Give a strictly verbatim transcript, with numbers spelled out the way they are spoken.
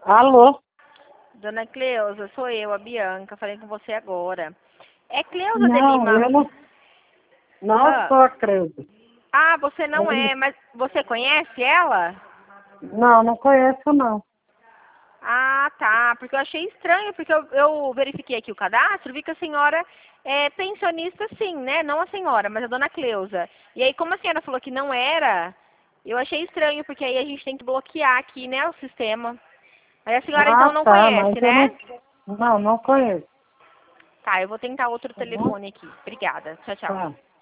Alô? Dona Cleusa, sou eu, a Bianca. Falei com você agora. É Cleusa de Não, Lima. eu não, não Ah, sou a Creuza. ah, você não Eu- é, mas você conhece ela? Não, não conheço, não. Ah, tá. Porque eu achei estranho, porque eu, eu verifiquei aqui o cadastro, vi que a senhora é pensionista sim, né? Não a senhora, mas a dona Cleusa. E aí, como a senhora falou que não era, eu achei estranho, porque aí a gente tem que bloquear aqui, né, o sistema. Aí a senhora Ah, então não tá, mas conhece, eu né? não... Não, não conheço. Tá, eu vou tentar outro Tá bom? telefone aqui. Obrigada. Tchau, tchau. Tá.